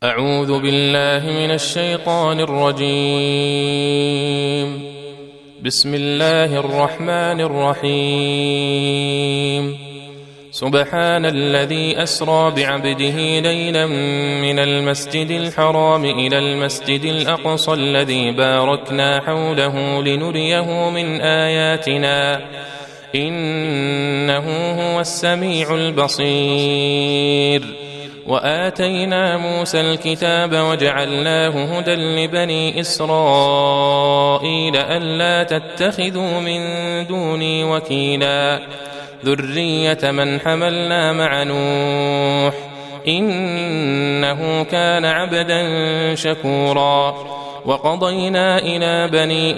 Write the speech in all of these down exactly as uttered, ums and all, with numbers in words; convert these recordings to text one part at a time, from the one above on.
أعوذ بالله من الشيطان الرجيم. بسم الله الرحمن الرحيم. سبحان الذي أسرى بعبده ليلا من المسجد الحرام إلى المسجد الأقصى الذي باركنا حوله لنريه من آياتنا إنه هو السميع البصير. وآتينا موسى الكتاب وجعلناه هدى لبني إسرائيل ألا تتخذوا من دوني وكيلا ذرية من حملنا مع نوح إنه كان عبدا شكورا. وقضينا إلى بني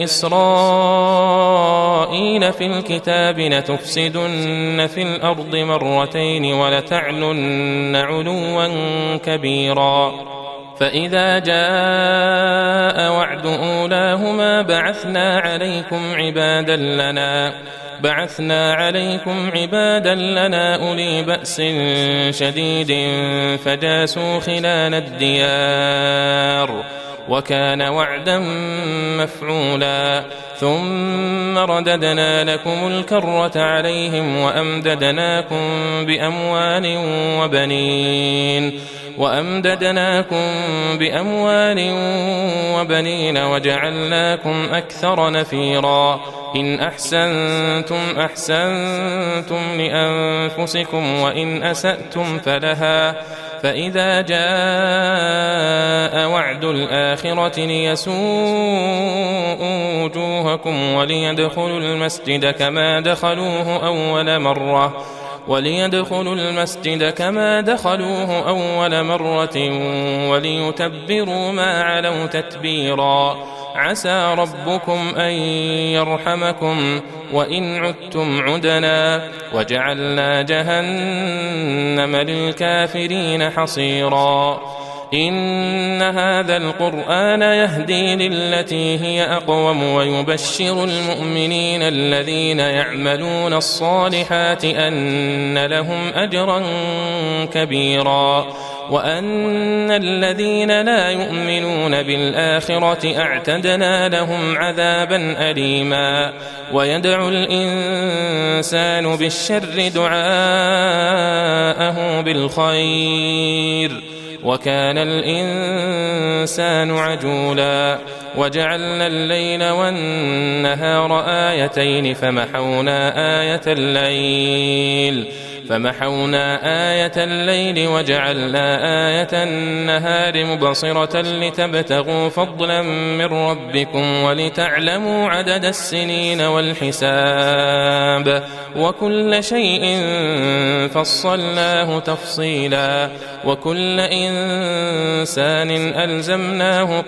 إسرائيل في الكتاب لتفسدن في الأرض مرتين ولتعلن علوا كبيرا. فإذا جاء وعد أولاهما بعثنا عليكم عبادا لنا بعثنا عليكم عبادا لنا أولي بأس شديد فجاسوا خلال الديار وكان وعدا مفعولا. ثم رددنا لكم الكرة عليهم وأمددناكم بأموال وبنين وأمددناكم بأموال وبنين وجعلناكم أكثر نفيرا. إن أحسنتم أحسنتم لأنفسكم وإن أسأتم فلها. فإذا جاء وعد الآخرة ليسوءوا وجوهكم وليدخلوا المسجد كما دخلوه أول مرة وليدخلوا المسجد كما دخلوه أول مرة وليتبروا ما علوا تتبيرا. عسى ربكم أن يرحمكم وإن عدتم عدنا وجعلنا جهنم للكافرين حصيرا. إن هذا القرآن يهدي للتي هي أقوم ويبشر المؤمنين الذين يعملون الصالحات أن لهم أجرا كبيرا وأن الذين لا يؤمنون بالآخرة أعتدنا لهم عذابا أليما. ويدعو الإنسان بالشر دعاءه بالخير وكان الإنسان عجولا. وجعلنا الليل والنهار آيتين فمحونا آية الليل فمحونا آية الليل وجعلنا آية النهار مبصرة لتبتغوا فضلا من ربكم ولتعلموا عدد السنين والحساب وكل شيء فصلناه تفصيلا. وكل إنسان ألزمناه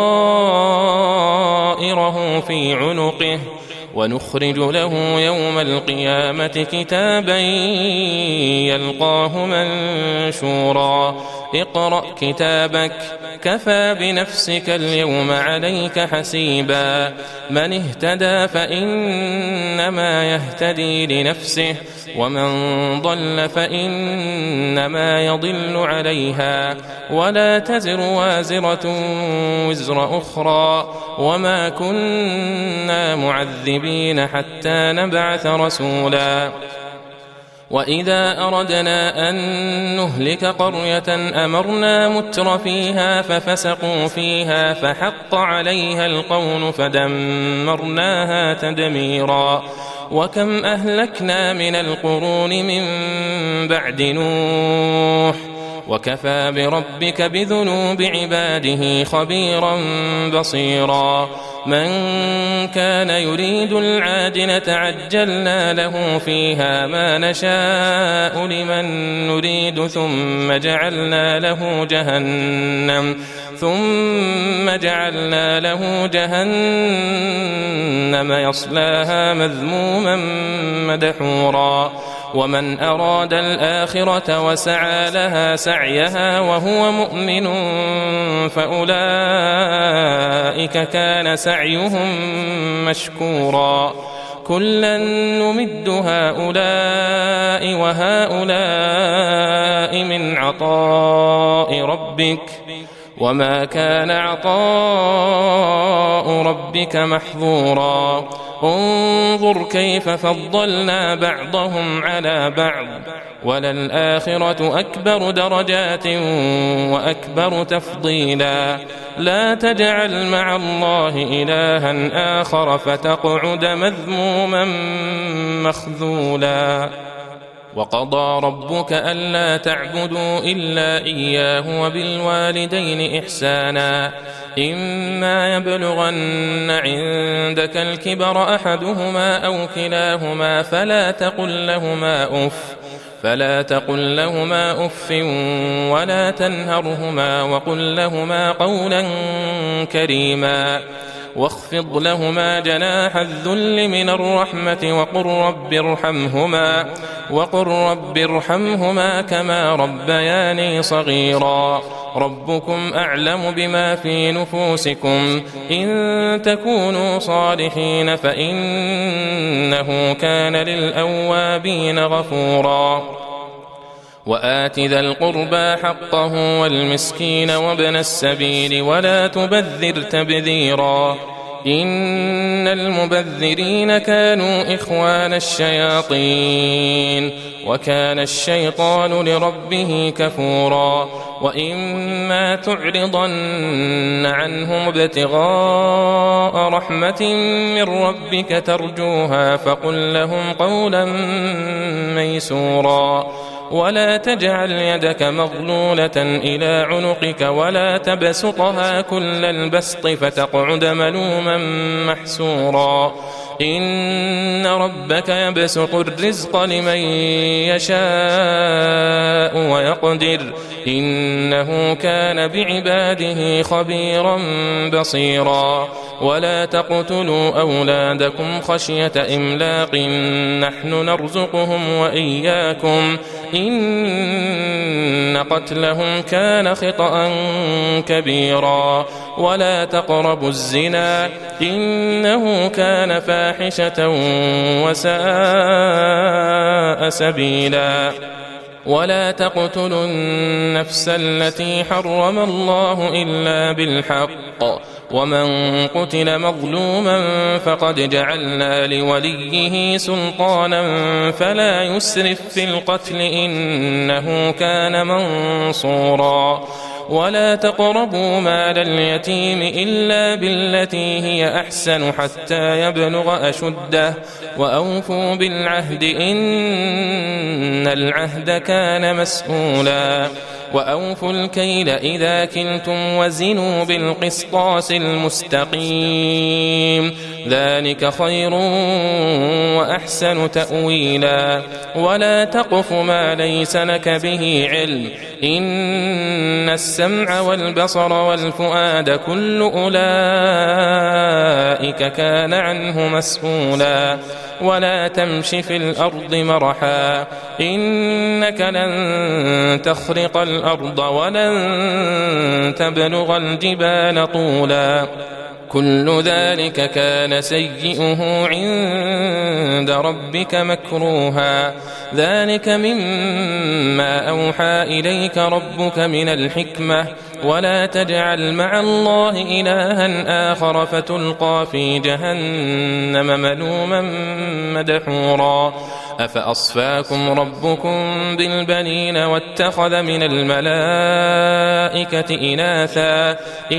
طائره في عنقه ونخرج له يوم القيامة كتابا يلقاه منشورا. اقرأ كتابك كفى بنفسك اليوم عليك حسيبا. من اهتدى فإنما يهتدي لنفسه ومن ضل فإنما يضل عليها ولا تزر وازرة وزر أخرى وما كنا معذبين حتى نبعث رسولا. وإذا أردنا أن نهلك قرية أمرنا متر فيها ففسقوا فيها فحق عليها القول فدمرناها تدميرا. وكم أهلكنا من القرون من بعد نوح وكفى بربك بذنوب عباده خبيرا بصيرا. من كان يريد العاجلة عجلنا له فيها ما نشاء لمن نريد ثم جعلنا له جهنم ثم جعلنا له جهنم يصلاها مذموما مدحورا. ومن أراد الآخرة وسعى لها سعيها وهو مؤمن فأولئك كان سعيهم مشكورا. كلا نمد هؤلاء وهؤلاء من عطاء ربك وما كان عطاء ربك محظورا انظر كيف فضلنا بعضهم على بعض وللآخرة أكبر درجات وأكبر تفضيلا لا تجعل مع الله إلها آخر فتقعد مذموما مخذولا وقضى ربك ألا تعبدوا إلا إياه وبالوالدين إحسانا إما يبلغن عندك الكبر أحدهما أو كلاهما فلا تقل لهما أف فلا تقل لهما أف ولا تنهرهما وقل لهما قولا كريما واخفض لهما جناح الذل من الرحمة وقل رب ارحمهما وقل رب ارحمهما كما ربياني صغيرا ربكم أعلم بما في نفوسكم إن تكونوا صالحين فإنه كان للأوابين غفورا وآت ذا القربى حقه والمسكين وابن السبيل ولا تبذر تبذيرا إن المبذرين كانوا إخوان الشياطين وكان الشيطان لربه كفورا وإما تعرضن عنهم ابتغاء رحمة من ربك ترجوها فقل لهم قولا ميسورا ولا تجعل يدك مغلولة إلى عنقك ولا تبسطها كل البسط فتقعد ملوما محسورا إن ربك يبسط الرزق لمن يشاء ويقدر إنه كان بعباده خبيرا بصيرا ولا تقتلوا أولادكم خشية إملاق نحن نرزقهم وإياكم إن قتلهم كان خطأ كبيرا ولا تقربوا الزنا إنه كان فاحشة وساء سبيلا ولا تقتلوا النفس التي حرم الله إلا بالحق ومن قتل مظلوما فقد جعلنا لوليه سلطانا فلا يسرف في القتل إنه كان منصورا ولا تقربوا مال اليتيم إلا بالتي هي أحسن حتى يبلغ أشده وأوفوا بالعهد إن العهد كان مسؤولا وأوفوا الكيل إذا كلتم وزنوا بالقسطاس المستقيم ذلك خير وأحسن تأويلا ولا تقف ما ليس لك به علم إن السمع والبصر والفؤاد كل أولئك كان عنه مسؤولا ولا تمش في الأرض مرحا إنك لن تخرق الأرض ولن تبلغ الجبال طولا كل ذلك كان سيئه عند ربك مكروها ذلك مما أوحى إليك ربك من الحكمة ولا تجعل مع الله إلها آخر فتلقى في جهنم ملوما مدحورا أفأصفاكم ربكم بالبنين واتخذ من الملائكة إناثا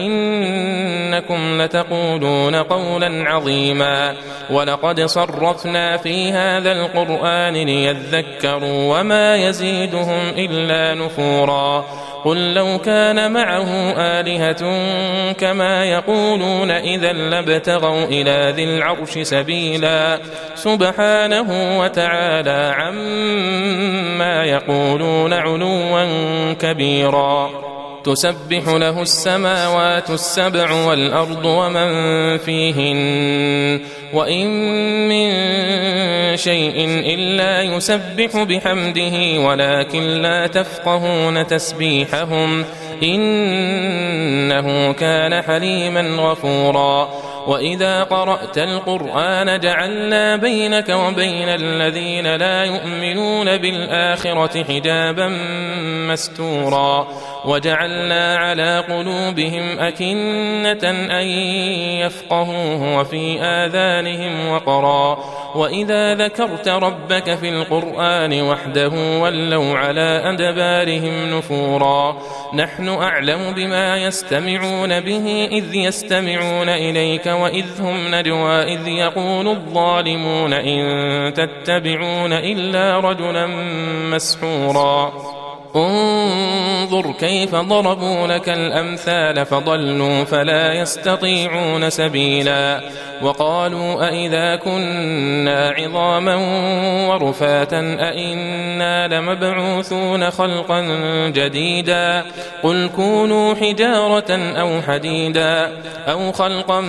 إنكم لتقولون قولا عظيما ولقد صرفنا في هذا القرآن ليذكروا وما يزيدهم إلا نفورا قل لو كان معه آلهة كما يقولون إذا لابتغوا إلى ذي العرش سبيلا سبحانه وتعالى عما يقولون علوا كبيرا تسبح له السماوات السبع والأرض ومن فيهن وإن من شيء إلا يسبح بحمده ولكن لا تفقهون تسبيحهم إنه كان حليما غفورا وإذا قرأت القرآن جعلنا بينك وبين الذين لا يؤمنون بالآخرة حجابا مستورا وجعلنا على قلوبهم أكنة أن يفقهوه وفي آذانهم وقرا وإذا ذكرت ربك في القرآن وحده ولوا على أدبارهم نفورا نحن أعلم بما يستمعون به إذ يستمعون إليك وإذ هم نجوى إذ يقول الظالمون إن تتبعون إلا رجلا مسحورا انظر كيف ضربوا لك الأمثال فضلوا فلا يستطيعون سبيلا وقالوا أئذا كنا عظاما ورفاتا أئنا لمبعوثون خلقا جديدا قل كونوا حجارة أو حديدا أو خلقا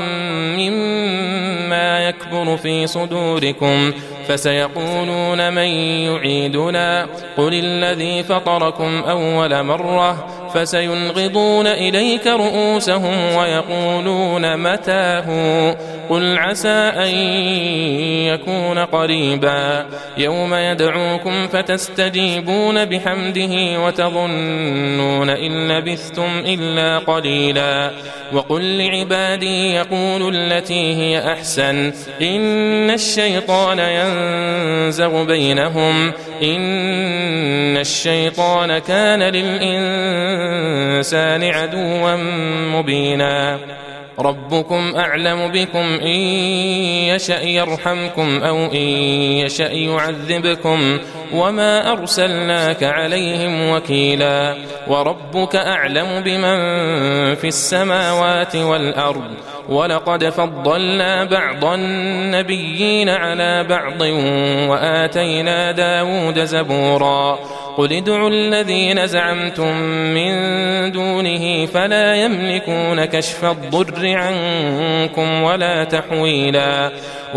مما يكبر في صدوركم فسيقولون من يعيدنا قل الذي فطركم أول مرة فسينغضون إليك رؤوسهم ويقولون متى هو قل عسى أن يكون قريبا يوم يدعوكم فتستجيبون بحمده وتظنون إن لبثتم إلا قليلا وقل لعبادي يقولوا التي هي أحسن إن الشيطان ينزغ بينهم إن الشيطان كان للإنسان عدوا مبينا ربكم أعلم بكم إن يشأ يرحمكم أو إن يشأ يعذبكم وما أرسلناك عليهم وكيلا وربك أعلم بمن في السماوات والأرض ولقد فضلنا بعض النبيين على بعض وآتينا داود زبورا قل ادعوا الذين زعمتم من دونه فلا يملكون كشف الضر عنكم ولا تحويلا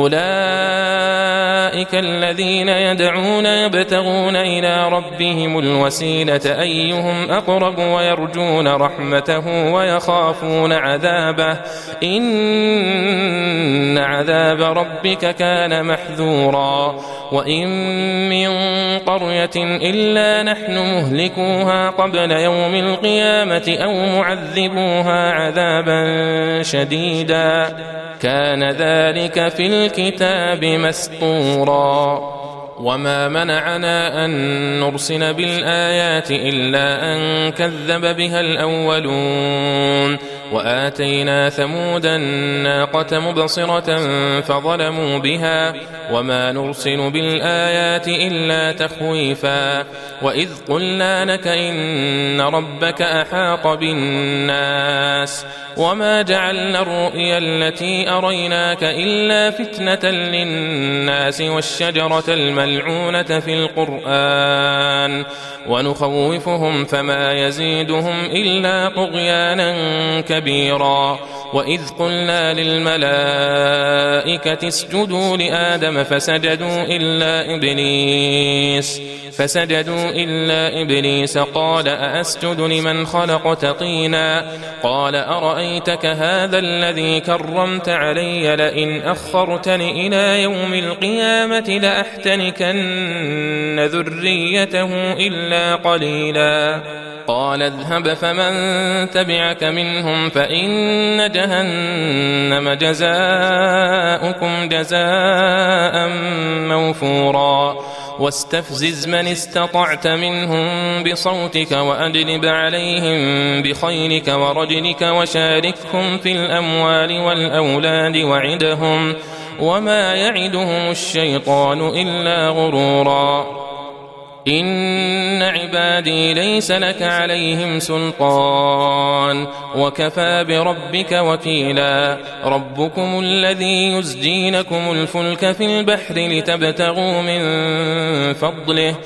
أولئك الذين يدعون يبتغون إلى ربهم الوسيلة أيهم أقرب ويرجون رحمته ويخافون عذابه إن عذاب ربك كان محذورا وإن من قرية إلا نحن مهلكوها قبل يوم القيامة أو معذبوها عذابا شديدا كان ذلك في الكتاب مسطورا وما منعنا أن نرسل بالآيات إلا أن كذب بها الأولون وآتينا ثمود الناقة مبصرة فظلموا بها وما نرسل بالآيات إلا تخويفا وإذ قلنا لك إن ربك أحاط بالناس وما جعلنا الرؤيا التي أريناك إلا فتنة للناس والشجرة الملعونة في القرآن ونخوفهم فما يزيدهم إلا طغيانا كبيرا وإذ قلنا للملائكة اسجدوا لآدم فسجدوا إلا إبليس فسجدوا إلا إبليس قال أأسجد لمن خلقت طينا قال أرأيتك هذا الذي كرمت علي لئن أخرتني إلى يوم القيامة لأحتنكن ذريته إلا قليلا قال اذهب فمن تبعك منهم فإن جهنم جزاؤكم جزاء موفورا واستفزز من استطعت منهم بصوتك وأجلب عليهم بخيلك ورجلك وشاركهم في الأموال والأولاد وعدهم وما يعدهم الشيطان إلا غرورا إن عبادي ليس لك عليهم سلطان وكفى بربك وكيلا ربكم الذي يزجي لكم الفلك في البحر لتبتغوا من فضله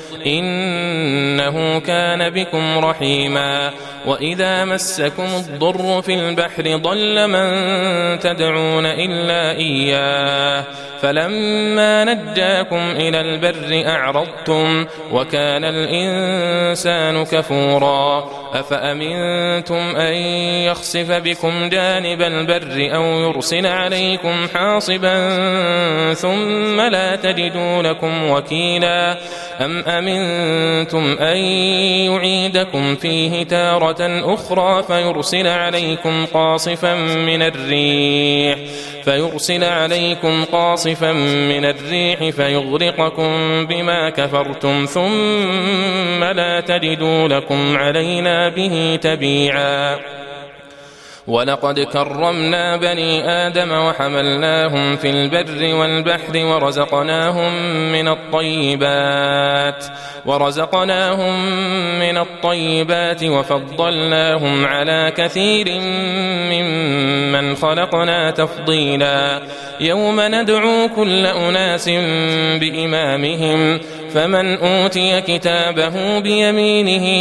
إنه كان بكم رحيما وإذا مسكم الضر في البحر ضل من تدعون إلا إياه فلما نجاكم إلى البر أعرضتم وكان وكان الإنسان كفورا أفأمنتم أن يخسف بكم جانب البر أو يرسل عليكم حاصبا ثم لا تجدوا لكم وكيلا أم أمنتم أن يعيدكم فيه تارة أخرى فيرسل عليكم قاصفا من الريح فيرسل عليكم قاصفا من الريح فيغرقكم بما كفرتم ثم لا تجدوا لكم علينا به تبيعا ولقد كرمنا بني آدم وحملناهم في البر والبحر ورزقناهم من الطيبات ورزقناهم من الطيبات وفضلناهم على كثير ممن خلقنا تفضيلا يوم ندعو كل أناس بإمامهم فمن أوتي كتابه بيمينه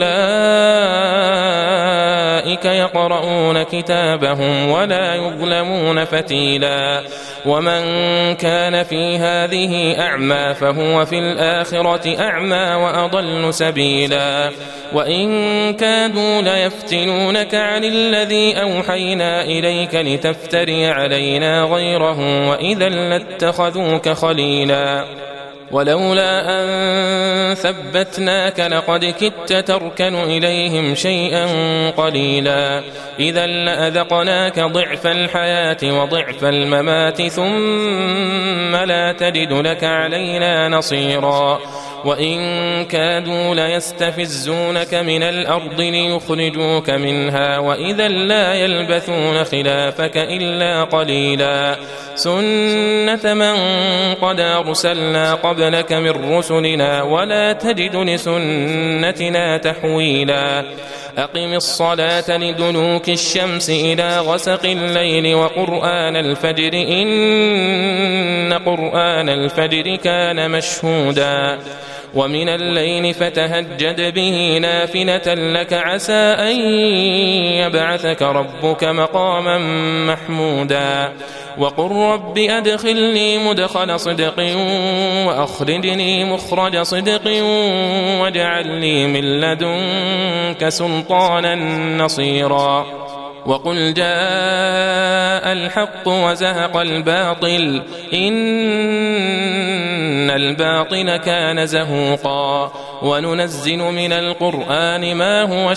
فأولئك يقرؤون كتابهم ولا يظلمون فتيلا ومن كان في هذه أعمى فهو في الآخرة أعمى وأضل سبيلا وإن كادوا ليفتنونك عن الذي أوحينا إليك لتفتري علينا غيره وإذا لاتخذوك خليلا ولولا أن ثبتناك لقد كدت تركن إليهم شيئا قليلا إذا لأذقناك ضعف الحياة وضعف الممات ثم لا تجد لك علينا نصيرا وإن كادوا ليستفزونك من الأرض ليخرجوك منها وإذا لا يلبثون خلافك إلا قليلا سنة من قد أرسلنا قبلك من رسلنا ولا تجد لسنتنا تحويلا أقم الصلاة لدلوك الشمس إلى غسق الليل وقرآن الفجر إن قرآن الفجر كان مشهودا ومن الليل فتهجد به نافلة لك عسى أن يبعثك ربك مقاما محمودا وقل رب أدخلني مدخل صدق وأخرجني مخرج صدق واجعل لي من لدنك سلطانا نصيرا وقل جاء الحق وزهق الباطل إن الباطل كان زهوقا وننزل من القرآن ما هو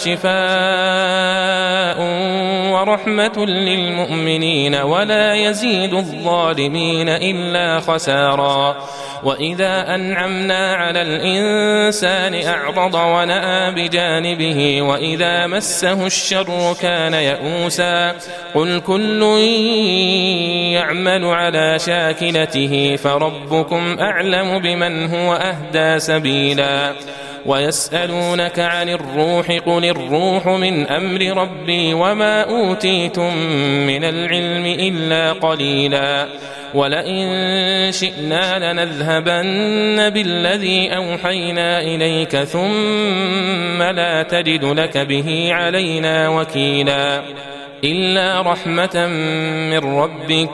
شفاء ورحمة للمؤمنين ولا يزيد الظالمين إلا خسارا وإذا أنعمنا على الإنسان أعرض ونأى بجانبه وإذا مسه الشر كان يئوسا قل كل يعمل على شاكلته فربكم أعلم بمن هو أهدى سبيلا ويسألونك عن الروح قل الروح من أمر ربي وما أوتيتم من العلم إلا قليلا ولئن شئنا لنذهبن بالذي أوحينا إليك ثم لا تجد لك به علينا وكيلا إلا رحمة من ربك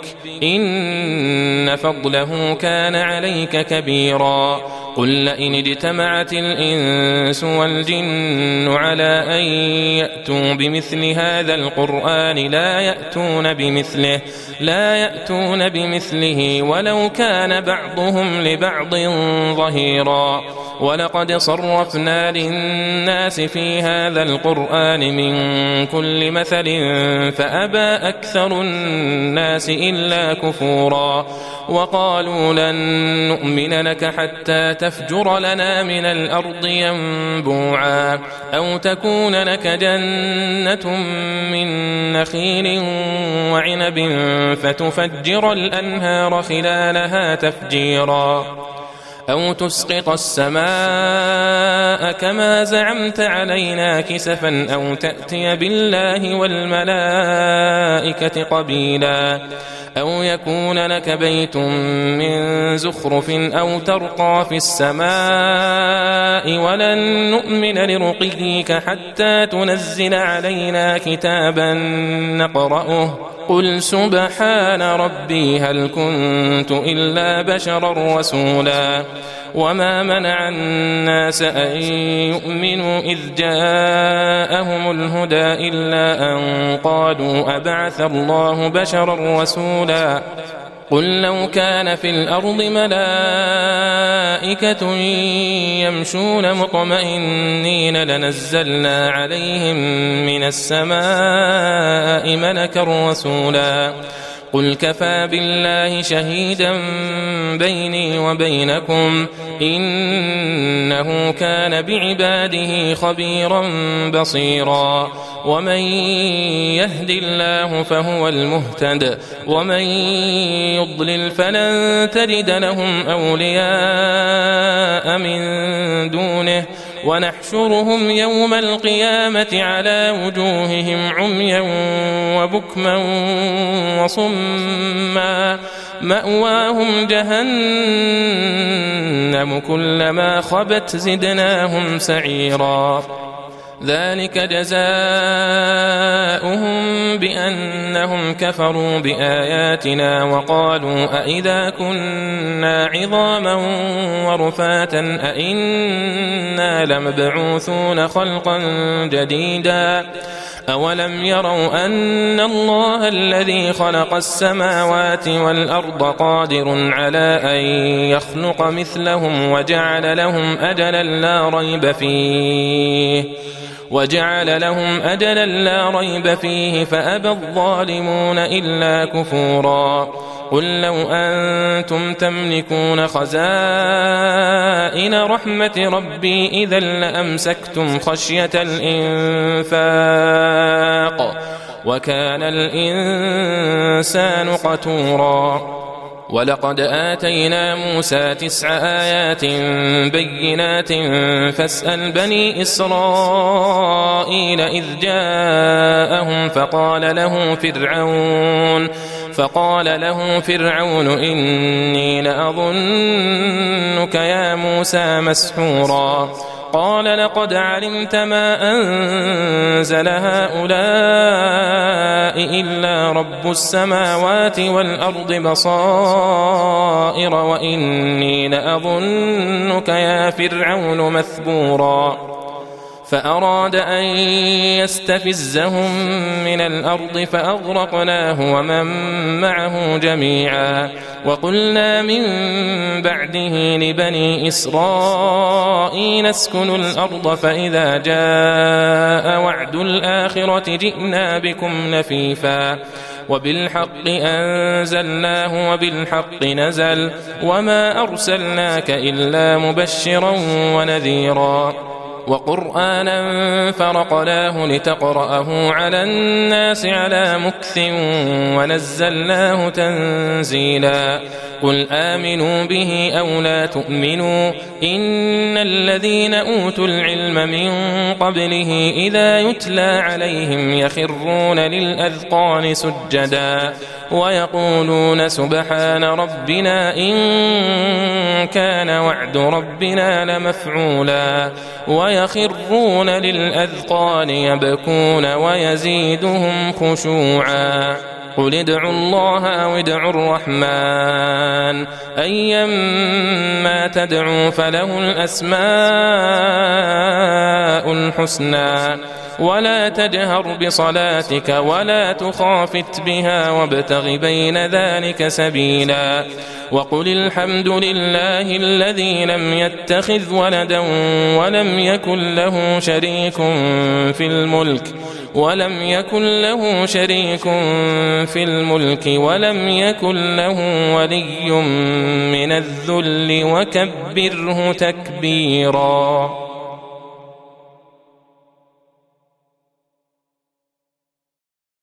إن فضله كان عليك كبيرا قل لئن اجتمعت الإنس والجن على أن يأتوا بمثل هذا القرآن لا يأتون بمثله لا يأتون بمثله ولو كان بعضهم لبعض ظهيرا ولقد صرفنا للناس في هذا القرآن من كل مثل فأبى أكثر الناس إلا كفورا وقالوا لن نؤمن لك حتى تفجر لنا من الأرض ينبوعا أو تكون لك جنة من نخيل وعنب فتفجر الأنهار خلالها تفجيرا أو تسقط السماء كما زعمت علينا كسفا أو تأتي بالله والملائكة قبيلا أو يكون لك بيت من زخرف أو ترقى في السماء ولن نؤمن لرقيك حتى تنزل علينا كتابا نقرأه قل سبحان ربي هل كنت إلا بشرا رسولا وما منع الناس أن يؤمنوا إذ جاءهم الهدى إلا أن قالوا أبعث الله بشرا رسولا قل لو كان في الأرض ملائكة يمشون مطمئنين لنزلنا عليهم من السماء ملكا رسولا قل كفى بالله شهيدا بيني وبينكم إنه كان بعباده خبيرا بصيرا ومن يهد الله فهو المهتد ومن يضلل فلن تجد لهم أولياء من دونه ونحشرهم يوم القيامة على وجوههم عميا وبكما وصما مأواهم جهنم كلما خبت زدناهم سعيرا ذلك جزاؤهم بأنهم كفروا بآياتنا وقالوا أئذا كنا عظاما ورفاتا أئنا لمبعوثون خلقا جديدا أولم يروا أن الله الذي خلق السماوات والأرض قادر على أن يخلق مثلهم وجعل لهم أجلا لا ريب فيه وجعل لهم أجلا لا ريب فيه فأبى الظالمون إلا كفورا قل لو أنتم تملكون خزائن رحمة ربي إذا لأمسكتم خشية الإنفاق وكان الإنسان قتورا ولقد آتينا موسى تسع آيات بينات فاسأل بني إسرائيل إذ جاءهم فقال له فرعون فقال له فرعون إني لأظنك يا موسى مسحورا قال لقد علمت ما أنزل هؤلاء إلا رب السماوات والأرض بصائر وإني لأظنك يا فرعون مثبورا فأراد أن يستفزهم من الأرض فأغرقناه ومن معه جميعا وقلنا من بعده لبني إسرائيل اسكنوا الأرض فإذا جاء وعد الآخرة جئنا بكم لفيفا وبالحق أنزلناه وبالحق نزل وما أرسلناك إلا مبشرا ونذيرا وقرآنا فرقناه لتقرأه على الناس على مكث ونزلناه تنزيلا قل آمنوا به أو لا تؤمنوا إن الذين أوتوا العلم من قبله إذا يتلى عليهم يخرون للأذقان سجدا ويقولون سبحان ربنا إن كان وعد ربنا لمفعولا ويخرون للأذقان يبكون ويزيدهم خشوعا قل ادعوا الله أو ادعوا الرحمن أيما تدعوا فله الأسماء الحسنى ولا تجهر بصلاتك ولا تخافت بها وابتغ بين ذلك سبيلا وقل الحمد لله الذي لم يتخذ ولدا ولم يكن له شريك في الملك ولم يكن له شريك في الملك ولم يكن له ولي من الذل وكبره تكبيرا.